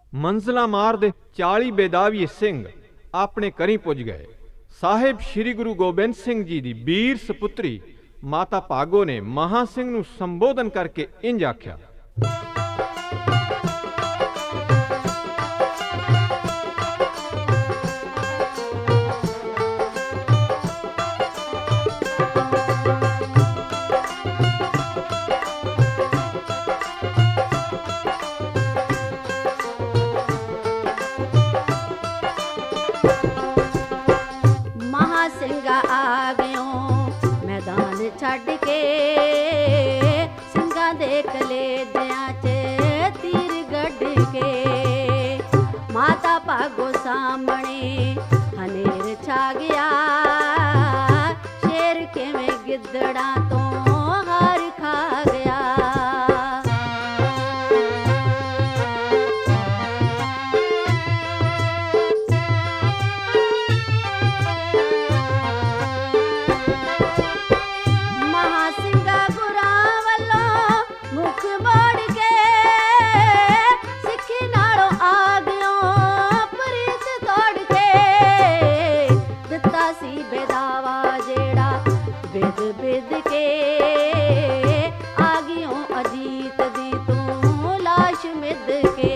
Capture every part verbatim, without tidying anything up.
ਮੰਜ਼ਲਾ ਮਾਰ ਦੇ ਚਾਲੀ ਬੇਦਾਵੀ ਸਿੰਘ ਆਪਣੇ ਘਰੀ ਪੁੱਜ ਗਏ। ਸਾਹਿਬ ਸ੍ਰੀ ਗੁਰੂ ਗੋਬਿੰਦ ਸਿੰਘ ਜੀ ਦੀ ਵੀਰ ਸਪੁੱਤਰੀ ਮਾਤਾ ਭਾਗੋ ਨੇ ਮਹਾ ਸਿੰਘ ਨੂੰ ਸੰਬੋਧਨ ਕਰਕੇ ਇੰਜ ਆਖਿਆ। ਛੱਡ ਕੇ ਸਿੰਘਾਂ ਦੇ ਕਲੇਜਿਆਂ 'ਚ ਤੀਰ ਗੱਡ ਕੇ ਮਾਤਾ ਭਾਗੋ ਸਾਹਮਣੇ ਹਨੇਰ ਛਾ ਗਿਆ। ਸ਼ੇਰ ਕਿਵੇਂ ਗਿੱਦੜਾਂ ਤੋਂ ਹਾਰ ਖਾ ਗਿਆ। ਬਿਦ ਬਿਦ ਕੇ ਆ ਗਿਓ ਅਜੀਤ ਦੀ ਤੂੰ ਲਾਸ਼ ਮਿੱਧ ਕੇ।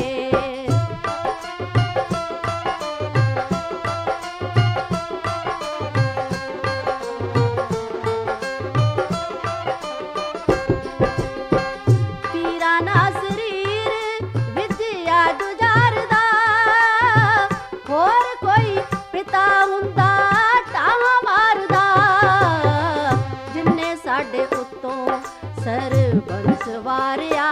ਤੀਰਾ ਨਾ ਸਰੀਰ ਵਿਦਿਆ ਗੁਜ਼ਾਰਦਾ ਹੋਰ ਕੋਈ ਪਿਤਾ ਹੁੰਦਾ ਸਾਡੇ ਉੱਤੋਂ ਸਰਬੰਸ ਵਾਰਿਆ।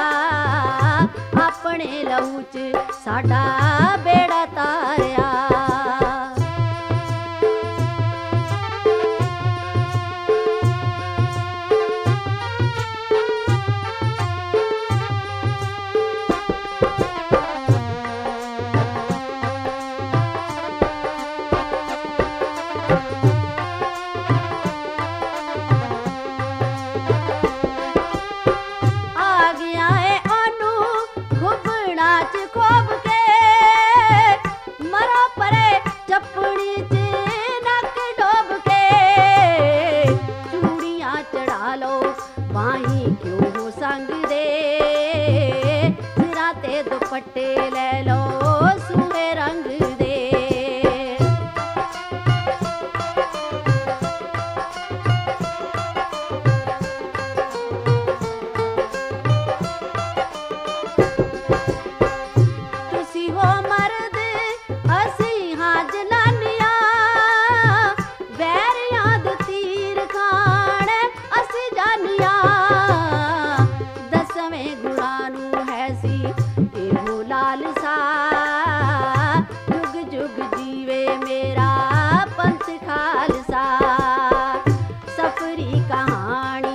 ਆਪਣੇ ਲਹੂ 'ਚ ਸਾਡਾ ਬੇੜਾ ਤਾਰਿਆ। ਦੁਪੱਟੇ ਲੈ ਲੋ ਸੂਹੇ ਰੰਗ ਦੇ। ਤੁਸੀਂ ਹੋ ਮਰਦ ਅਸੀਂ ਹਾਂ ਜਨਾਨੀਆਂ ਵੈਰੀਆਂ ਦੇ ਤੀਰ ਖਾਣ ਅਸੀਂ ਜਾਨੀਆਂ। ਦਸਵੇਂ ਗੁਣਾਂ ਨੂੰ ਹੈ ਸੀ ਲਾਲਸਾ ਜੁਗ ਜੁਗ ਜੀਵੇ ਮੇਰਾ ਪੰਥ ਖਾਲਸਾ। ਸਫਰੀ ਕਹਾਣੀ